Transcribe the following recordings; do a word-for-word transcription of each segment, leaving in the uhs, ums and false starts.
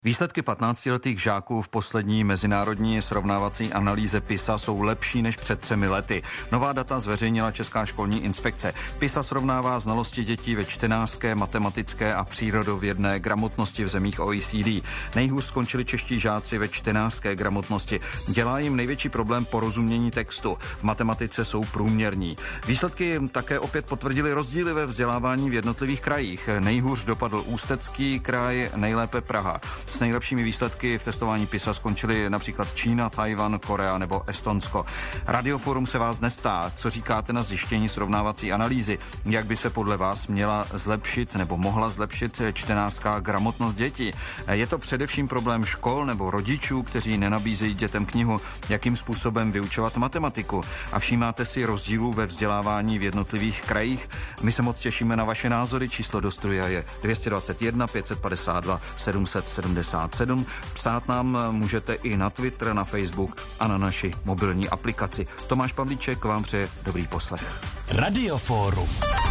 Výsledky patnáctiletých žáků v poslední mezinárodní srovnávací analýze PISA jsou lepší než před třemi lety. Nová data zveřejnila Česká školní inspekce. PISA srovnává znalosti dětí ve čtenářské, matematické a přírodovědné gramotnosti v zemích O E C D. Nejhůř skončili čeští žáci ve čtenářské gramotnosti. Dělá jim největší problém porozumění textu. V matematice jsou průměrní. Výsledky také opět potvrdily rozdíly ve vzdělávání v jednotlivých krajích. Nejhůř dopadl Ústecký kraj, nejlépe Praha. S nejlepšími výsledky v testování PISA skončili například Čína, Tajvan, Korea nebo Estonsko. Radioforum se vás dnes ptá, co říkáte na zjištění srovnávací analýzy, jak by se podle vás měla zlepšit nebo mohla zlepšit čtenářská gramotnost dětí. Je to především problém škol nebo rodičů, kteří nenabízejí dětem knihu, jakým způsobem vyučovat matematiku. A všímáte si rozdílů ve vzdělávání v jednotlivých krajích? My se moc těšíme na vaše názory. Číslo do studia je dvě stě dvacet jedna pět set padesát dva sedm set sedmdesát sedm. Psát nám můžete i na Twitter, na Facebook a na naši mobilní aplikaci. Tomáš Pavlíček vám přeje dobrý poslech. Radioforum.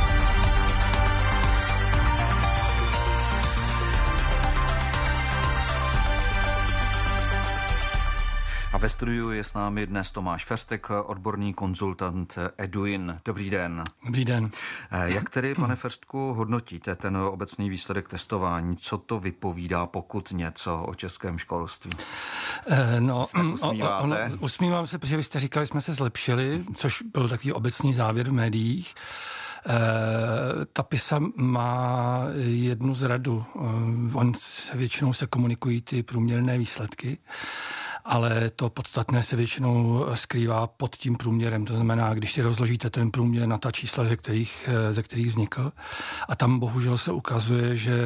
A ve studiu je s námi dnes Tomáš Ferstek, odborný konzultant Eduin. Dobrý den. Dobrý den. Jak tedy, pane Ferstku, hodnotíte ten obecný výsledek testování? Co to vypovídá, pokud něco o českém školství? No, ono, usmívám se, protože vy jste říkali, jsme se zlepšili, což byl takový obecný závěr v médiích. Ta PISA má jednu zradu. On se většinou se komunikují ty průměrné výsledky, ale to podstatné se většinou skrývá pod tím průměrem. To znamená, když si rozložíte ten průměr na ta čísla, ze kterých, ze kterých vznikl, a tam bohužel se ukazuje, že,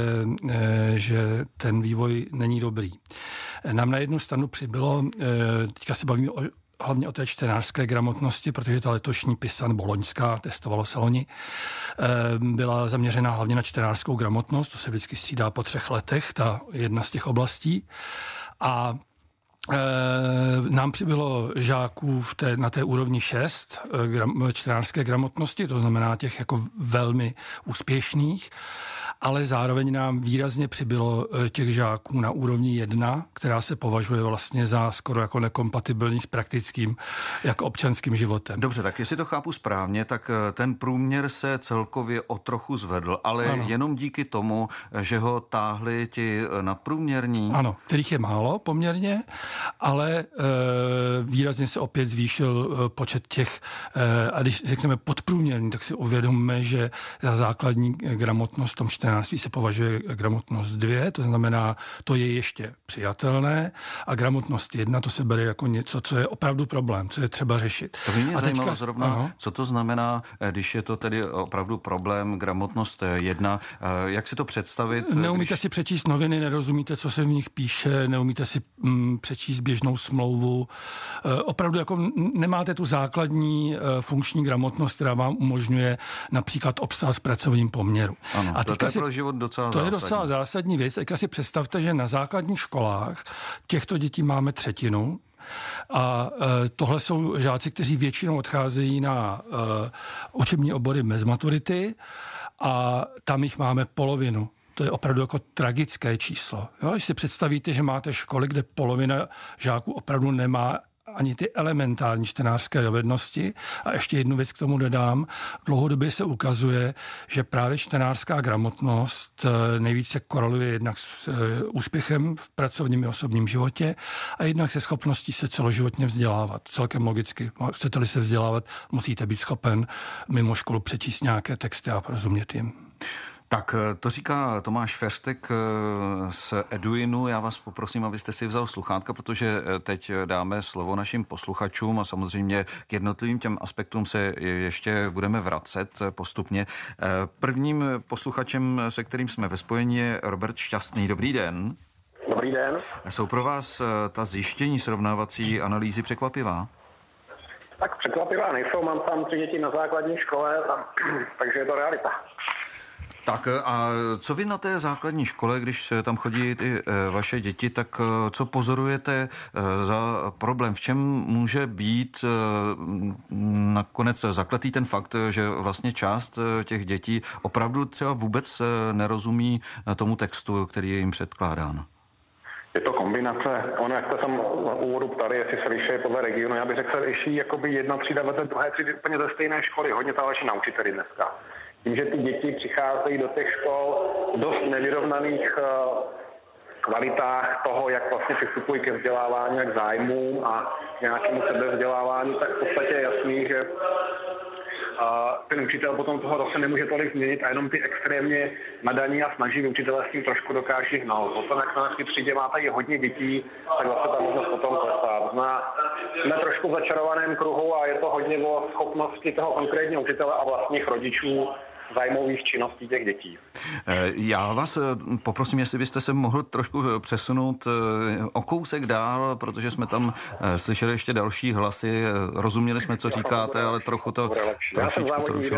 že ten vývoj není dobrý. Nám na jednu stranu přibylo, teďka se bavíme o hlavně o té čtenářské gramotnosti, protože ta letošní PISA, nebo loňská, testovalo se loni, byla zaměřena hlavně na čtenářskou gramotnost, to se vždycky střídá po třech letech, ta jedna z těch oblastí. A nám přibylo žáků v té, na té úrovni šest gram, čtenářské gramotnosti, to znamená těch jako velmi úspěšných, ale zároveň nám výrazně přibylo těch žáků na úrovni jedna, která se považuje vlastně za skoro jako nekompatibilní s praktickým jako občanským životem. Dobře, tak jestli to chápu správně, tak ten průměr se celkově o trochu zvedl, ale ano. Jenom díky tomu, že ho táhli ti nadprůměrní. Ano, kterých je málo poměrně, ale e, výrazně se opět zvýšil e, počet těch, e, a když řekneme podprůměrný, tak si uvědomme, že za základní gramotnost v tom čtenářství se považuje gramotnost dvě, to znamená, to je ještě přijatelné, a gramotnost jedna, to se bere jako něco, co je opravdu problém, co je třeba řešit. To by mě a zajímalo teďka, zrovna, aha. Co to znamená, když je to tedy opravdu problém, gramotnost jedna, jak si to představit? Neumíte když... si přečíst noviny, nerozumíte, co se v nich píše, neumíte si mm, přečíst běžnou smlouvu. E, opravdu jako nemáte tu základní e, funkční gramotnost, která vám umožňuje například obsah s pracovním poměru. Ano, a to je si, pro život docela to zásadní. To je docela zásadní věc. Teďka si představte, že na základních školách těchto dětí máme třetinu, a e, tohle jsou žáci, kteří většinou odcházejí na e, učební obory bez maturity, a tam jich máme polovinu. To je opravdu jako tragické číslo. Jo? Když si představíte, že máte školy, kde polovina žáků opravdu nemá ani ty elementární čtenářské dovednosti. A ještě jednu věc k tomu dodám. Dlouhodobě se ukazuje, že právě čtenářská gramotnost nejvíce koreluje jednak s úspěchem v pracovním i osobním životě a jednak se schopností se celoživotně vzdělávat. Celkem logicky. Chcete-li se vzdělávat, musíte být schopen mimo školu přečíst nějaké texty a porozumět jim. Tak to říká Tomáš Ferstek z Eduinu. Já vás poprosím, abyste si vzal sluchátka, protože teď dáme slovo našim posluchačům a samozřejmě k jednotlivým těm aspektům se ještě budeme vracet postupně. Prvním posluchačem, se kterým jsme ve spojení, je Robert Šťastný. Dobrý den. Dobrý den. Jsou pro vás ta zjištění srovnávací analýzy překvapivá? Tak překvapivá nejsou, mám tam tři děti na základní škole, tam, takže je to realita. Tak a co vy na té základní škole, když tam chodí ty vaše děti, tak co pozorujete za problém? V čem může být nakonec zakletý ten fakt, že vlastně část těch dětí opravdu třeba vůbec nerozumí tomu textu, který je jim předkládán? Je to kombinace. Ono, jak se tam na úvodu ptali, jestli se liší podle regionu, já bych řekl, že liší jakoby jedna třída vedle druhé třídy úplně ze stejné školy. Hodně záleží na učiteli dneska. Tím, že ty děti přicházejí do těch škol v dost nevyrovnaných uh, kvalitách toho, jak vlastně přistupují ke vzdělávání, jak k zájmům a nějakému sebevzdělávání, tak v podstatě je jasný, že a ten učitel potom toho zase nemůže tolik změnit a jenom ty extrémně nadaní a snaží učitelé s tím trošku dokáží hnout. Potom, jak na té třídě máte i hodně dětí, tak zase ta možnost potom klesá. Zná, jsme trošku v začarovaném kruhu a je to hodně o schopnosti toho konkrétního učitele a vlastních rodičů zájmových činností těch dětí. Já vás poprosím, jestli byste se mohl trošku přesunout o kousek dál, protože jsme tam slyšeli ještě další hlasy, rozuměli jsme, co říkáte, ale trochu to trošičku trošku.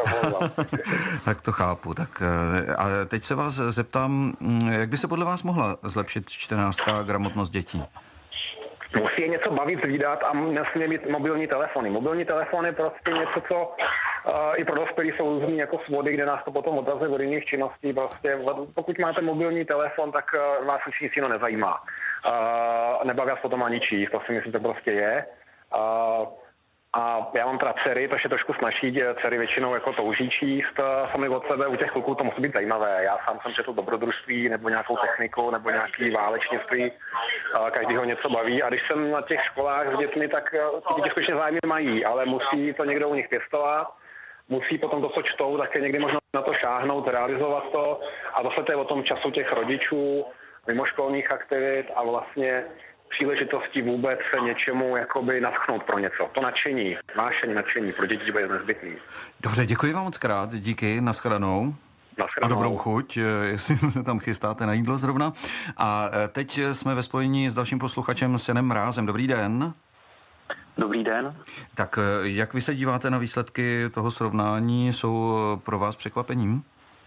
Tak to chápu. Tak a teď se vás zeptám, jak by se podle vás mohla zlepšit čtenářská gramotnost dětí? Musí je něco bavit, zvídat a nesmí mít mobilní telefony. Mobilní telefon je prostě něco, co uh, i pro dospělí jsou různý jako svody, kde nás to potom odrazuje od jiných činností. Prostě, pokud máte mobilní telefon, tak uh, vás už nic jiného nezajímá. Uh, nebaví vás potom ani číst, to si myslím, že to prostě je. Uh, A já mám teda dcery, to je trošku snažší, dcery většinou jako touží číst sami od sebe, u těch kluků to musí být zajímavé. Já sám jsem četl dobrodružství nebo nějakou techniku nebo nějaký válečnictví, každýho něco baví a když jsem na těch školách s dětmi, tak ty děti skutečně zájmy mají, ale musí to někdo u nich pěstovat, musí potom to, co čtou, také někdy možná na to šáhnout, realizovat to a zase to je o tom času těch rodičů, mimoškolních aktivit a vlastně příležitosti vůbec se něčemu jakoby nadchnout pro něco. To nadšení, vášení, nadšení pro děti bude nezbytný. Dobře, děkuji vám moc krát, díky, nashledanou. A dobrou chuť, jestli se tam chystáte na jídlo zrovna. A teď jsme ve spojení s dalším posluchačem, s Janem Mrázem. Dobrý den. Dobrý den. Tak jak vy se díváte na výsledky toho srovnání? Jsou pro vás překvapením?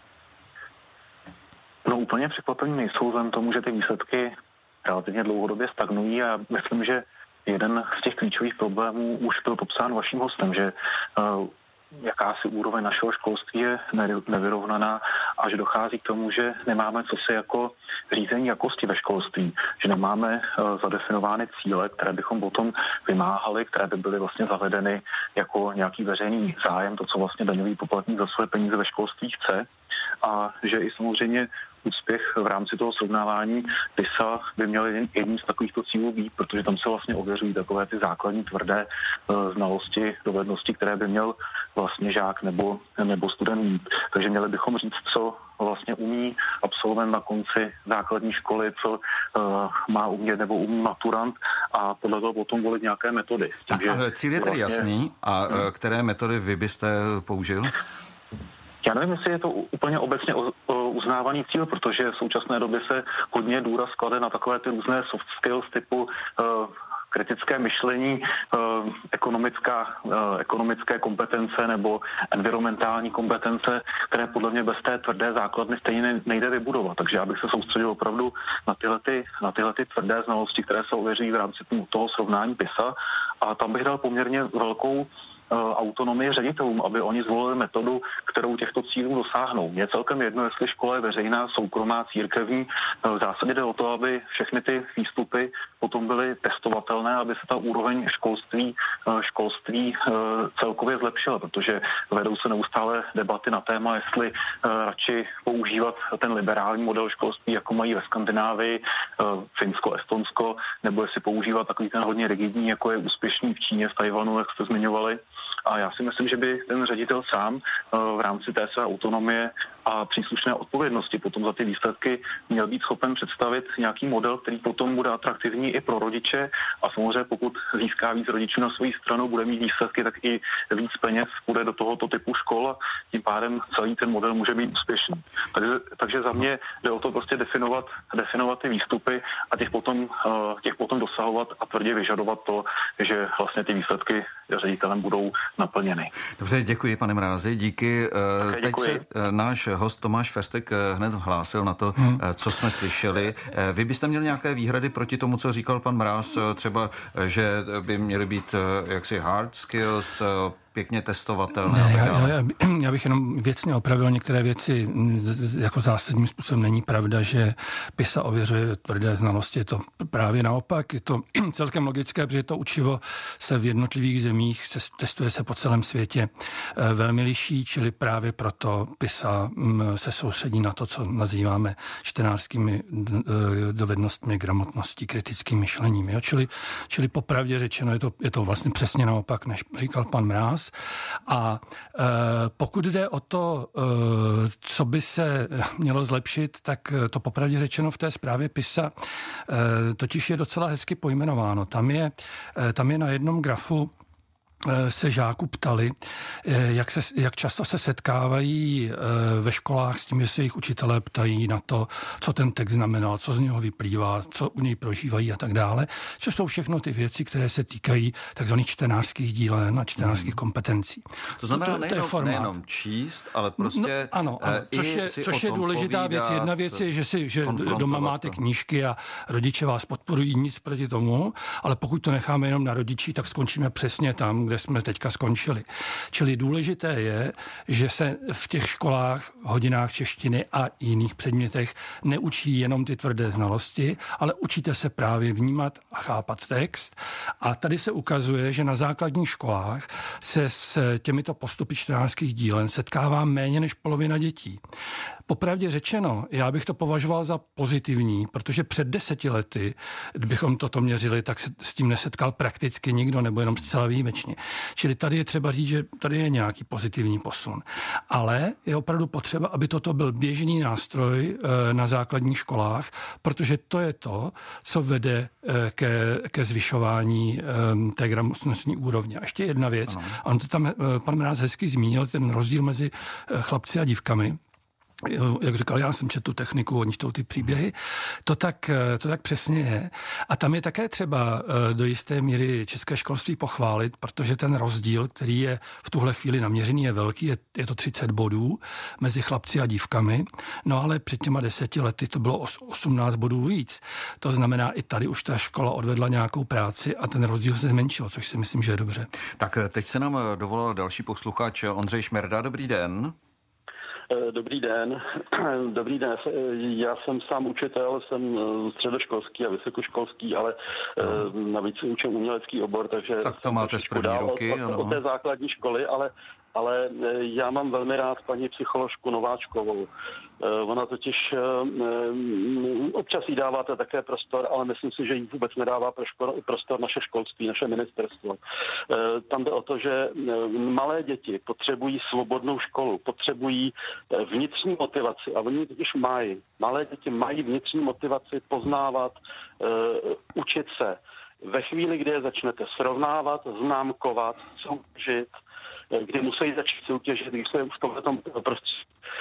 No úplně překvapením nejsou, vzhledem tomu, že ty výsledky relativně dlouhodobě stagnují a myslím, že jeden z těch klíčových problémů už byl popsán vaším hostem, že uh, jakási úroveň našeho školství je nevyrovnaná a že dochází k tomu, že nemáme co se jako řízení jakosti ve školství, že nemáme uh, zadefinovány cíle, které bychom potom vymáhali, které by byly vlastně zavedeny jako nějaký veřejný zájem, to, co vlastně daňový poplatník za své peníze ve školství chce a že i samozřejmě úspěch v rámci toho srovnávání PISA by měl jedním z takovýchto cílů být, protože tam se vlastně ověřují takové ty základní tvrdé uh, znalosti, dovednosti, které by měl vlastně žák nebo, nebo student mít. Takže měli bychom říct, co vlastně umí absolvent na konci základní školy, co uh, má umět nebo umí maturant a podle toho potom volit nějaké metody. Tak tím, a cíl je tedy vlastně jasný. A hmm. které metody vy byste použil? Já nevím, jestli je to úplně obecně uznávaný cíl, protože v současné době se hodně důraz klade na takové ty různé soft skills typu uh, kritické myšlení, uh, ekonomická, uh, ekonomické kompetence nebo environmentální kompetence, které podle mě bez té tvrdé základny stejně nejde vybudovat. Takže já bych se soustředil opravdu na tyhle, ty, na tyhle ty tvrdé znalosti, které se ověří v rámci toho srovnání PISA a tam bych dal poměrně velkou autonomii ředitelům, aby oni zvolili metodu, kterou těchto cílů dosáhnou. Mně celkem jedno, jestli škola je veřejná, soukromá, církevní. V zásadě jde o to, aby všechny ty výstupy potom byly testovatelné, aby se ta úroveň školství, školství celkově zlepšila, protože vedou se neustále debaty na téma, jestli radši používat ten liberální model školství, jako mají ve Skandinávii, Finsko, Estonsko, nebo jestli používat takový ten hodně rigidní, jako je úspěšný v Číně, v Tajvanu, jak jste zmiňovali. A já si myslím, že by ten ředitel sám v rámci té své autonomie a příslušné odpovědnosti potom za ty výsledky měl být schopen představit nějaký model, který potom bude atraktivní i pro rodiče a samozřejmě pokud získá víc rodičů na svou stranu, bude mít výsledky, tak i víc peněz bude do tohoto typu škol a tím pádem celý ten model může být úspěšný. Takže, takže za mě jde o to prostě definovat, definovat ty výstupy a těch potom, těch potom dosahovat a tvrdě vyžadovat to, že vlastně ty výsledky ředitelem budou naplněny. Dobře, děkuji, pane Mrázi, díky. Také Teď děkuji. se náš host Tomáš Ferstek hned hlásil na to, hmm. co jsme slyšeli. Vy byste měli nějaké výhrady proti tomu, co říkal pan Mráz, třeba, že by měly být jaksi hard skills, pěkně testovatelné. Ne, já, já, já bych jenom věcně opravil některé věci. Jako zásadním způsobem není pravda, že PISA ověřuje tvrdé znalosti. Je to právě naopak. Je to celkem logické, protože to učivo se v jednotlivých zemích se, testuje se po celém světě velmi liší, čili právě proto PISA se soustředí na to, co nazýváme čtenářskými dovednostmi, gramotností, kritickým myšlením. Jo? Čili, čili popravdě řečeno je to, je to vlastně přesně naopak, než říkal pan Mráz. A e, pokud jde o to, e, co by se mělo zlepšit, tak to popravdě řečeno v té zprávě PISA e, totiž je docela hezky pojmenováno. Tam je, e, tam je na jednom grafu se žáků ptali, jak, se, jak často se setkávají ve školách s tím, že se jejich učitelé ptají na to, co ten text znamenal, co z něho vyplývá, co u něj prožívají a tak dále, což jsou všechno ty věci, které se týkají takzvaných čtenářských dílen a čtenářských hmm. kompetencí. To znamená to, to, nejenom, to nejenom číst, ale prostě no, ano, ano, což je, což je důležitá povídat, věc. Jedna věc je, že, si, že doma máte knížky a rodiče vás podporují, nic proti tomu, ale pokud to necháme jenom na rodiči, tak skončíme přesně tam, kde jsme teďka skončili. Čili důležité je, že se v těch školách, hodinách češtiny a jiných předmětech neučí jenom ty tvrdé znalosti, ale učíte se právě vnímat a chápat text. A tady se ukazuje, že na základních školách se s těmito postupy čtenářských dílen setkává méně než polovina dětí. Popravdě řečeno, já bych to považoval za pozitivní, protože před deseti lety, kdybychom toto měřili, tak se s tím nesetkal prakticky nikdo, nebo jenom zcela výjimečně. Čili tady je třeba říct, že tady je nějaký pozitivní posun. Ale je opravdu potřeba, aby toto byl běžný nástroj na základních školách, protože to je to, co vede ke, ke zvyšování té gramotnostní úrovně. A ještě jedna věc, ano. On to tam pan Mráz hezky zmínil, ten rozdíl mezi chlapci a dívkami. Jak říkal, já jsem četl tu techniku, oni čtou ty příběhy, to tak, to tak přesně je. A tam je také třeba do jisté míry české školství pochválit, protože ten rozdíl, který je v tuhle chvíli naměřený, je velký, je, je to třicet bodů mezi chlapci a dívkami, no ale před těma deseti lety to bylo osmnáct bodů víc. To znamená, i tady už ta škola odvedla nějakou práci a ten rozdíl se zmenšil, což si myslím, že je dobře. Tak teď se nám dovolal další posluchač Ondřej Šmerda, dobrý den. Dobrý den. Dobrý den. Já jsem sám učitel, jsem středoškolský a vysokoškolský, ale no. navíc učím umělecký obor, takže... Tak to máte z první roky. Od, od, od té základní školy, ale, ale já mám velmi rád paní psycholožku Nováčkovou. Ona totiž občas jí dáváte také prostor, ale myslím si, že jí vůbec nedává prostor naše školství, naše ministerstvo. Tam jde o to, že malé děti potřebují svobodnou školu, potřebují vnitřní motivaci a oni totiž mají. Malé děti mají vnitřní motivaci poznávat, učit se. Ve chvíli, kdy je začnete srovnávat, známkovat, soutěžit, kdy musí začít soutěžit, když se v tomto prostě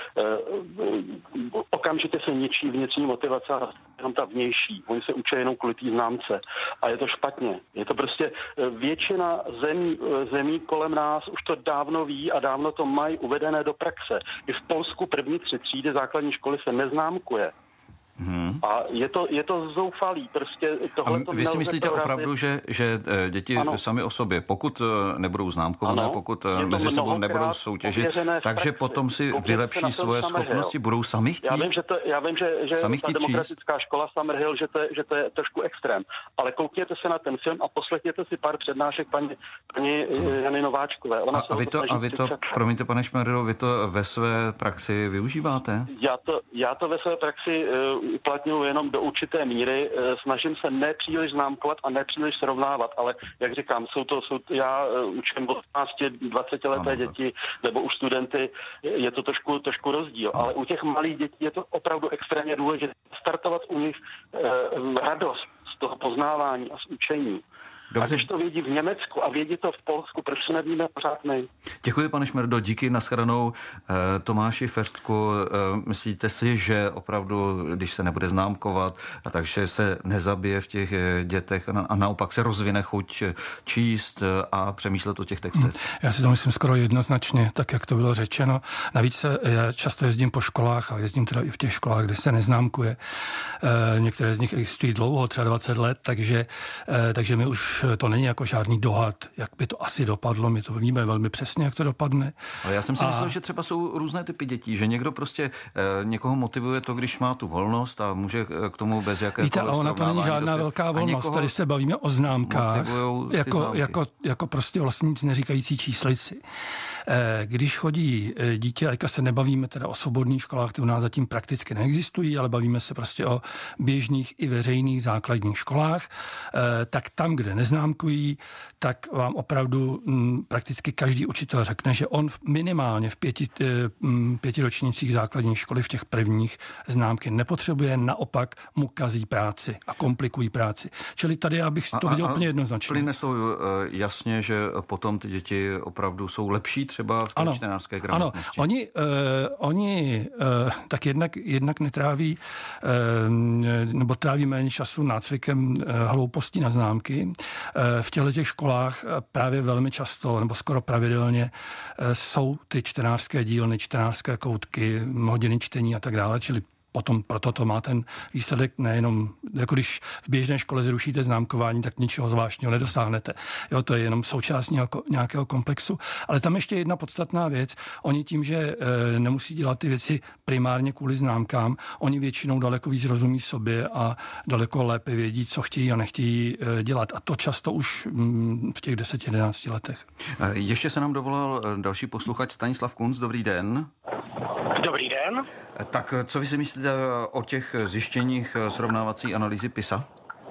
okamžitě se ničí vnitřní motivace a jenom ta vnější. Oni se učí jenom kvůli té známce. A je to špatně. Je to prostě většina zemí, zemí kolem nás už to dávno ví a dávno to mají uvedené do praxe. I v Polsku první tři třídy základní školy se neznámkuje. Hmm. A je to, je to zoufalý. Prostě tohle a vy si myslíte opravdu, že, že děti ano. sami o sobě, pokud nebudou známkované, ano. pokud mezi sebou nebudou soutěžit, takže potom si vylepší svoje schopnosti, budou sami chtít? Já vím, že, to, já vím, že, že ta demokratická číst? škola Summerhill, že to, je, že to je trošku extrém. Ale koukněte se na ten film a poslechněte si pár přednášek paní, paní Jany Nováčkové. Ona a, a vy to, a vy to promiňte, pane Šmerdo, vy to ve své praxi využíváte? Já to, já to ve své praxi uplatňuji jenom do určité míry. Snažím se nepříliš známkovat a nepříliš srovnávat, ale jak říkám, jsou to, jsou, já učím od patnácti dvaceti leté děti nebo už studenty, je to trošku, trošku rozdíl, ale u těch malých dětí je to opravdu extrémně důležité startovat u nich eh, radost z toho poznávání a z učení. Dobře. A když to vědí v Německu a vědí to v Polsku, proč to nevíme pořád my? Děkuji, pane Šmerdo, díky, nashledanou. Tomáši Ferstku, myslíte si, že opravdu, když se nebude známkovat, a takže se nezabije v těch dětech a naopak se rozvine chuť číst a přemýšlet o těch textech? Já si to myslím skoro jednoznačně, tak jak to bylo řečeno. Navíc já často jezdím po školách a jezdím teda i v těch školách, kde se neznámkuje. Některé z nich existují dlouho, třeba dvacet let, takže, takže my už už to není jako žádný dohad, jak by to asi dopadlo, my to víme velmi přesně, jak to dopadne. Ale já jsem si a... myslel, že třeba jsou různé typy dětí, že někdo prostě eh, někoho motivuje to, když má tu volnost a může k tomu bez jakékoliv Víte, ale ona to není žádná dospět. velká volnost, tady se bavíme o známkách, jako, jako, jako prostě vlastně nic neříkající číslici. Když chodí dítě, a se nebavíme teda o svobodných školách, ty u nás zatím prakticky neexistují, ale bavíme se prostě o běžných i veřejných základních školách, tak tam, kde neznámkují, tak vám opravdu prakticky každý učitel řekne, že on minimálně v pěti, pěti ročnících základní školy v těch prvních známky nepotřebuje, naopak mu kazí práci a komplikují práci. Čili tady já bych to a, viděl a, úplně jednoznačně. Plyne z toho jasně, že potom ty děti opravdu jsou lepší třeba v té ano, čtenářské gramotnosti. Ano, oni, uh, oni uh, tak jednak, jednak netráví uh, nebo tráví méně času nácvikem uh, hloupostí na známky. Uh, v těchto těch školách uh, právě velmi často nebo skoro pravidelně uh, jsou ty čtenářské dílny, čtenářské koutky, hodiny čtení a tak dále, čili potom proto to má ten výsledek nejenom, jako když v běžné škole zrušíte známkování, tak ničeho zvláštního nedosáhnete. Jo, to je jenom součást nějakého komplexu. Ale tam ještě jedna podstatná věc. Oni tím, že e, nemusí dělat ty věci primárně kvůli známkám, oni většinou daleko víc rozumí sobě a daleko lépe vědí, co chtějí a nechtějí e, dělat. A to často už m, v těch deseti jedenácti letech. Ještě se nám dovolal další posluchač Stanislav Kunc. Dobrý den. Dobrý den. Tak co vy si myslíte o těch zjištěních srovnávací analýzy PISA?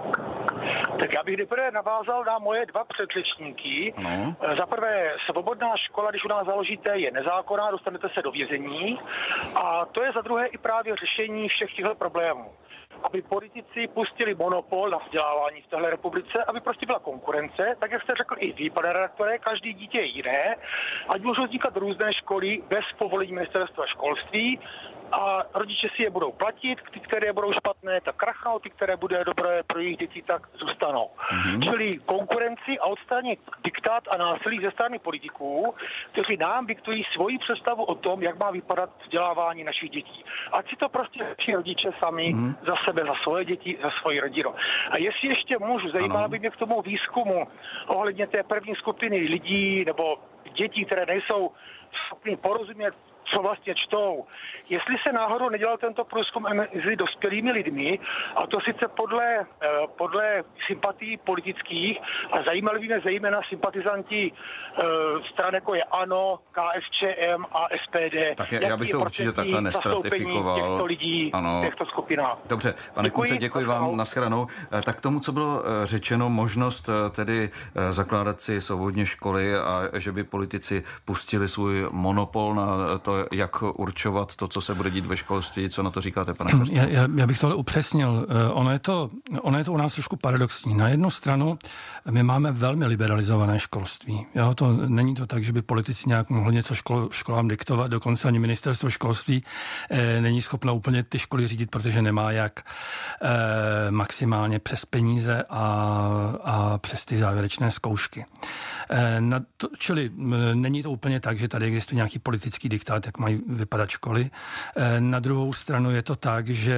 Tak já bych nejprve navázal na moje dva předřečníky. No. Za prvé, svobodná škola, když u nás založíte, je nezákonná, dostanete se do vězení. A to je za druhé i právě řešení všech těchto problémů. Aby politici pustili monopol na vzdělávání v téhle republice, aby prostě byla konkurence, tak jak jste řekl i vy, pane redaktore, každý dítě je jiné, ať můžou vznikat různé školy bez povolení ministerstva školství a rodiče si je budou platit, ty, které budou špatné, tak krachnou, ty, které bude dobré pro jejich děti, tak zůstanou. Mm-hmm. Čili konkurenci a odstranit diktát a násilí ze strany politiků, kteří nám diktují svoji představu o tom, jak má vypadat vzdělávání našich dětí. Ať si to prostě všichni rodiče sami mm-hmm. za sebe, za svoje děti, za svoji rodinu. A jestli ještě můžu, zajímalo by mě k tomu výzkumu ohledně té první skupiny lidí nebo dětí, které nejsou schopni porozumět, co vlastně čtou. Jestli se náhodou nedělal tento průzkum mezi dospělými lidmi, a to sice podle, podle sympatií politických, a zajímali by mě zejména sympatizanti stran jako je ANO, K S Č M a S P D. Tak já bych to určitě takhle nestratifikoval. Těchto lidí, ano. Těchto skupinách. Dobře, pane Kunce, děkuji vám, nashledanou. Tak k tomu, co bylo řečeno, možnost tedy zakládat si svobodně školy a že by politici pustili svůj monopol na to, jak určovat to, co se bude dít ve školství. Co na to říkáte, pane Kostro? Já, já, já bych tohle upřesnil. Ono je, to, ono je to u nás trošku paradoxní. Na jednu stranu my máme velmi liberalizované školství. Jo, to není to tak, že by politici nějak mohli něco škol, školám diktovat, dokonce ani ministerstvo školství eh, není schopno úplně ty školy řídit, protože nemá jak eh, maximálně přes peníze a, a přes ty závěrečné zkoušky. Eh, na to, čili eh, není to úplně tak, že tady existuje nějaký politický diktát, jak mají vypadat školy. Na druhou stranu je to tak, že,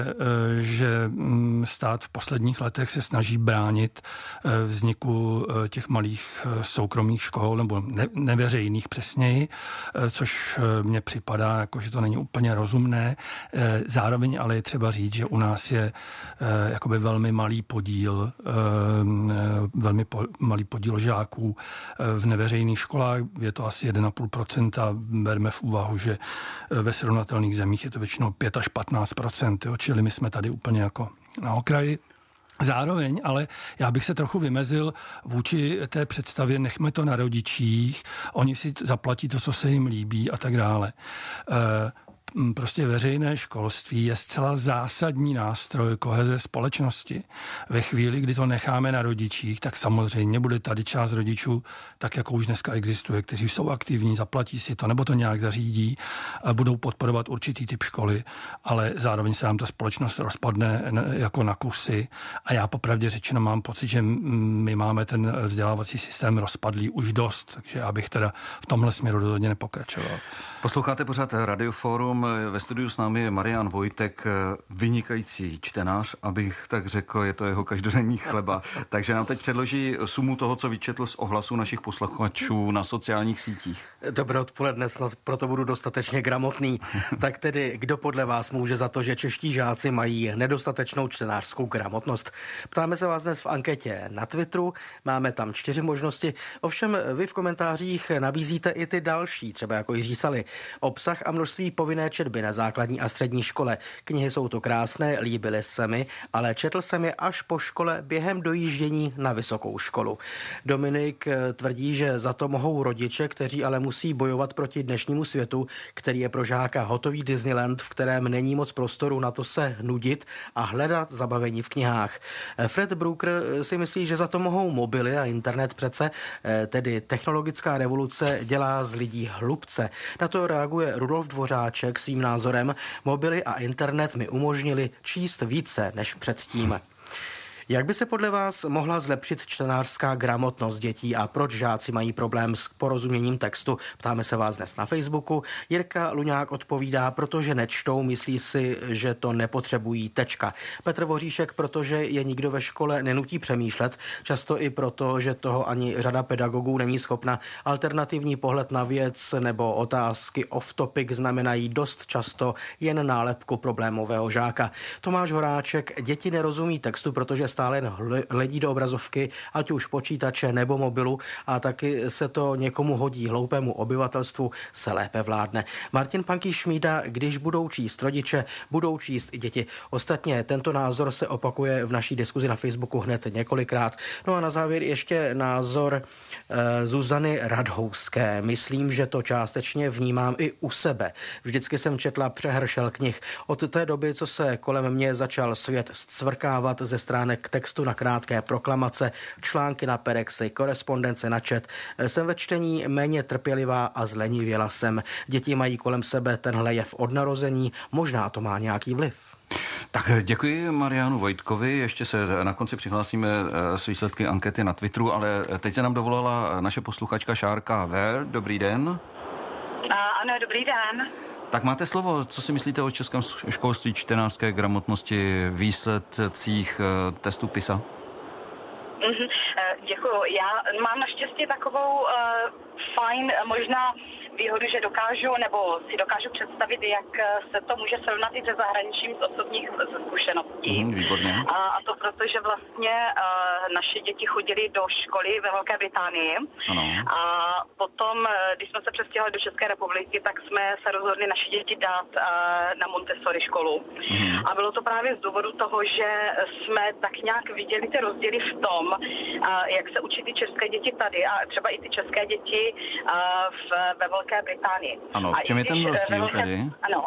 že stát v posledních letech se snaží bránit vzniku těch malých soukromých škol, nebo ne, neveřejných přesněji, což mně připadá, jako, že to není úplně rozumné. Zároveň ale je třeba říct, že u nás je jakoby velmi malý podíl, velmi po, malý podíl žáků v neveřejných školách. Je to asi jedna celá pět procenta. Berme v úvahu, že ve srovnatelných zemích je to většinou pět až patnáct procent, jo, čili my jsme tady úplně jako na okraji. Zároveň, ale já bych se trochu vymezil vůči té představě, nechme to na rodičích, oni si zaplatí to, co se jim líbí a tak dále. E, Prostě veřejné školství je zcela zásadní nástroj koheze společnosti. Ve chvíli, kdy to necháme na rodičích, tak samozřejmě bude tady část rodičů, tak jako už dneska existuje, kteří jsou aktivní, zaplatí si to, nebo to nějak zařídí, a budou podporovat určitý typ školy, ale zároveň se nám ta společnost rozpadne jako na kusy. A já popravdě řečeno mám pocit, že my máme ten vzdělávací systém rozpadlý už dost, takže já bych teda v tomhle směru rozhodně nepokračoval. Posloucháte pořád Radioforum. říkám, ve studiu s námi je Marian Vojtek, vynikající čtenář, abych tak řekl, je to jeho každodenní chleba. Takže nám teď předloží sumu toho, co vyčetl z ohlasu našich posluchačů na sociálních sítích. Dobré odpoledne, snad proto budu dostatečně gramotný. Tak tedy, kdo podle vás může za to, že čeští žáci mají nedostatečnou čtenářskou gramotnost? Ptáme se vás dnes v anketě na Twitteru, máme tam čtyři možnosti, ovšem vy v komentářích nabízíte i ty další, třeba jako Jiří Sali. Obsah a množství povinné četby na základní a střední škole. Knihy jsou to krásné, líbily se mi, ale četl jsem je až po škole během dojíždění na vysokou školu. Dominik tvrdí, že za to mohou rodiče, kteří ale musí bojovat proti dnešnímu světu, který je pro žáka hotový Disneyland, v kterém není moc prostoru na to se nudit a hledat zabavení v knihách. Fred Brooker si myslí, že za to mohou mobily a internet přece, tedy technologická revoluce dělá z lidí hlubce. Na to reaguje Rudolf Dvořáček svým názorem: mobily a internet mi umožnili číst více než předtím. Jak by se podle vás mohla zlepšit čtenářská gramotnost dětí a proč žáci mají problém s porozuměním textu? Ptáme se vás dnes na Facebooku. Jirka Luňák odpovídá, protože nečtou, myslí si, že to nepotřebují, tečka. Petr Voříšek, protože je nikdo ve škole nenutí přemýšlet, často i proto, že toho ani řada pedagogů není schopna. Alternativní pohled na věc nebo otázky off topic znamenají dost často jen nálepku problémového žáka. Tomáš Horáček, děti nerozumí textu, protože stále jen hledí do obrazovky, ať už počítače nebo mobilu, a taky se to někomu hodí, hloupému obyvatelstvu se lépe vládne. Martin Panký Šmída, když budou číst rodiče, budou číst i děti. Ostatně tento názor se opakuje v naší diskuzi na Facebooku hned několikrát. No a na závěr ještě názor e, Zuzany Radhouské. Myslím, že to částečně vnímám i u sebe. Vždycky jsem četla přehršel knih. Od té doby, co se kolem mě začal svět zcvrkávat ze stránek textu na krátké proklamace, články na perexy, korespondence na chat, jsem ve čtení méně trpělivá a zlenivěla jsem. Děti mají kolem sebe tenhle jev od narození, možná to má nějaký vliv. Tak děkuji Marianu Vojtkovi, ještě se na konci přihlásíme s výsledky ankety na Twitteru, ale teď se nám dovolala naše posluchačka Šárka Ver. Dobrý den. Ano, dobrý den. Tak máte slovo, co si myslíte o českém školství, čtenářské gramotnosti, výsledcích testu PISA? Mm-hmm. Děkuju. Já mám naštěstí takovou uh, fajn, možná výhodu, že dokážu, nebo si dokážu představit, jak se to může srovnat i se zahraničím z osobních zkušeností. Mm, výborně. A, a to proto, že vlastně uh, naše děti chodily do školy ve Velké Británii. Ano. A potom, když jsme se přestěhovali do České republiky, tak jsme se rozhodli naše děti dát uh, na Montessori školu. Mm. A bylo to právě z důvodu toho, že jsme tak nějak viděli ty rozdíly v tom, uh, jak se učí ty české děti tady a třeba i ty české děti uh, v, ve Velké Británii. Ano, v čem je ten rozdíl tedy? Ano.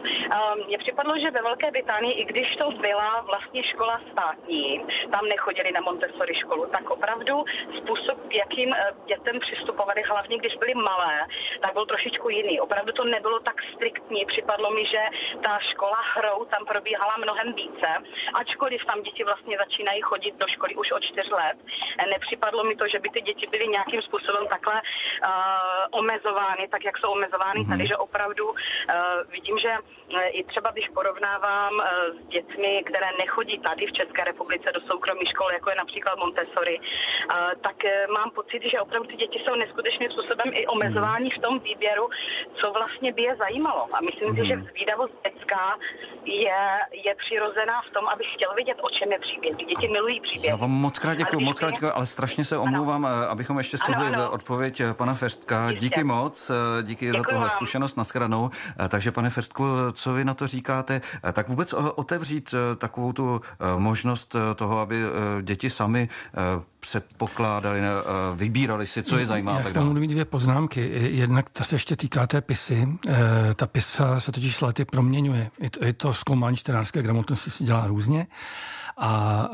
Mně připadlo, že ve Velké Británii, i když to byla vlastně škola státní, tam nechodili na Montessori školu, tak opravdu způsob, jakým dětem přistupovali, hlavně když byly malé, tak byl trošičku jiný. Opravdu to nebylo tak striktní. Připadlo mi, že ta škola hrou tam probíhala mnohem více, ačkoliv tam děti vlastně začínají chodit do školy už od čtyř let. Nepřipadlo mi to, že by ty děti byly nějakým způsobem takhle uh, omezovány, tak jak jsou omezovány mm-hmm. tady, že opravdu uh, vidím, že i třeba když porovnávám s dětmi, které nechodí tady v České republice do soukromých škol, jako je například Montessori, tak mám pocit, že opravdu ty děti jsou neskutečným způsobem i omezování v tom výběru, co vlastně by je zajímalo. A myslím si, že zvídavost dětská je, je přirozená v tom, abych chtěl vidět, o čem je příběh. Děti milují příběh. Já vám moc krát děkuji, moc krát děkuji, ale strašně se omlouvám, ano. abychom ještě stihli odpověď pana Ferstka. Jistě. Díky moc, díky děkuji za tohle vám. Zkušenost, nashledanou. Takže pane Ferstku, co vy na to říkáte? Tak vůbec otevřít takovou tu možnost toho, aby děti sami předpokládali, vybírali si, co je zajímá. Já k tomu mít dvě poznámky. Jednak ta se ještě týká té PISy. Ta PISa se totiž lety proměňuje. Je to, je to zkoumání čtenářské gramotnosti, se dělá různě. A, ale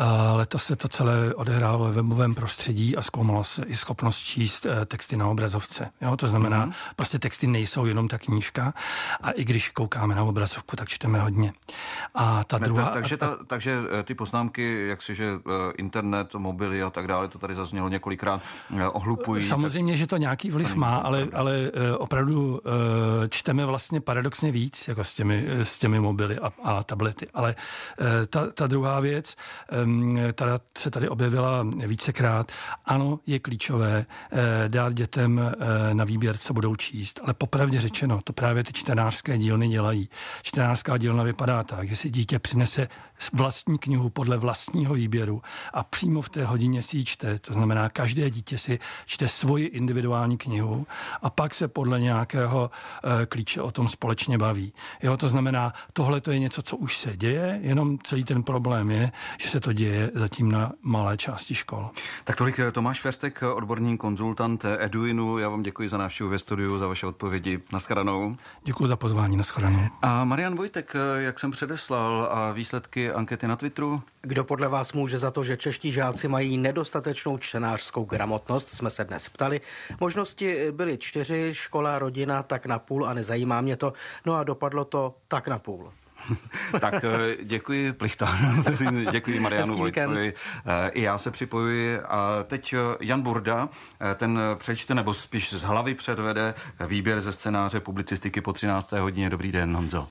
to se to celé odehrálo ve webovém prostředí a zkoumalo se i schopnost číst texty na obrazovce. Jo? To znamená, mm. prostě texty nejsou jenom ta knížka a i když koukáme na obrazovku, tak čteme hodně. A ta ne, druhá... Ta, takže, ta, takže ty poznámky, jak si, že internet, mobily a tak dále, to tady zaznělo několikrát, ohlupují. Samozřejmě, tak... že to nějaký vliv to má, ale, ale opravdu čteme vlastně paradoxně víc, jako s těmi, s těmi mobily a, a tablety. Ale ta, ta druhá věc, ta se tady objevila vícekrát. Ano, je klíčové dát dětem na výběr, co budou číst, ale popravdě řečeno, to právě ty čtenářské dílny dělají. Čtenářská dílna vypadá tak, že si dítě přinese vlastní knihu podle vlastního výběru a přímo v té hodině si ji čte. To znamená, každé dítě si čte svoji individuální knihu a pak se podle nějakého e, klíče o tom společně baví. Jo, to znamená, tohle to je něco, co už se děje, jenom celý ten problém je, že se to děje zatím na malé části škol. Tak tolik Tomáš Ferstek, odborný konzultant Eduinu. Já vám děkuji za návštěvu ve studiu, za vaše odpovědi. Naschledanou. Děkuji za pozvání, naschledanou. A Marian Vojtek, jak jsem předeslal, a výsledky ankety na Twitteru? Kdo podle vás může za to, že čeští žáci mají nedostatečnou čtenářskou gramotnost, jsme se dnes ptali. Možnosti byly čtyři, škola, rodina, tak na půl a nezajímá mě to. No a dopadlo to tak na půl. Tak děkuji Plichtánu, děkuji Marianu Vojtkovi. I já se připojuji. A teď Jan Burda, ten přečte, nebo spíš z hlavy předvede výběr ze scénáře publicistiky po třinácté hodině. Dobrý den, Honzo.